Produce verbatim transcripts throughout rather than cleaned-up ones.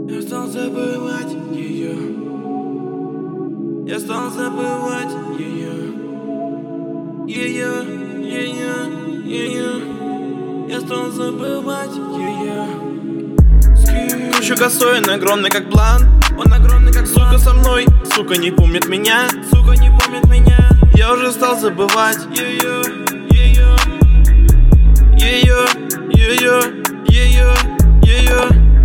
Я стал забывать ее. Я стал забывать ее. Ее, ее, ее. Я стал забывать ее. Кручу косой, он огромный как блант. Он огромный как сука со мной. Сука не помнит меня. Сука не помнит меня. Я уже стал забывать ее. Ее. Ее. Ее. Ее. Ее.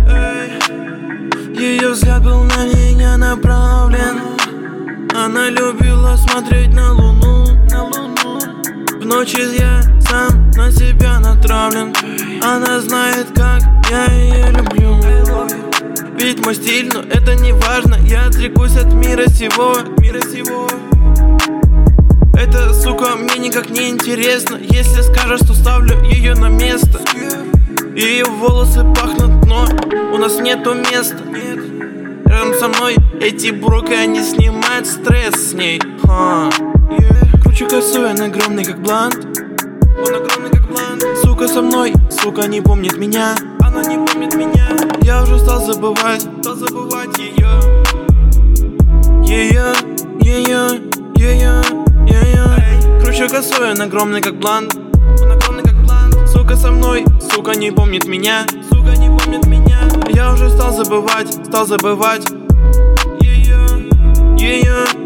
Ее взгляд был на меня направлен. Она любила смотреть на луну, на луну. В ночи я сам на себя натравлен. Она знает, как я ее люблю. Ведь мой стиль, но это не важно. Я отрекусь от мира сего, от мира сего. Эта сука мне никак не интересна. Если скажешь, что ставлю ее на место. Ее волосы пахнут, но у нас нету места. Рядом со мной эти броки, они снимают стресс с ней. Ха. Yeah. Кручу косой, он огромный как блант. Он огромный как блант. Сука со мной, сука не помнит меня. Она не помнит меня. Я уже стал забывать, стал забывать ее. Ее, ее, ее, ее. Кручу косой, он огромный как блант. Он огромный как блант. Сука со мной, сука не помнит меня. Сука не помнит меня. Я уже стал забывать, стал забывать ее, ее.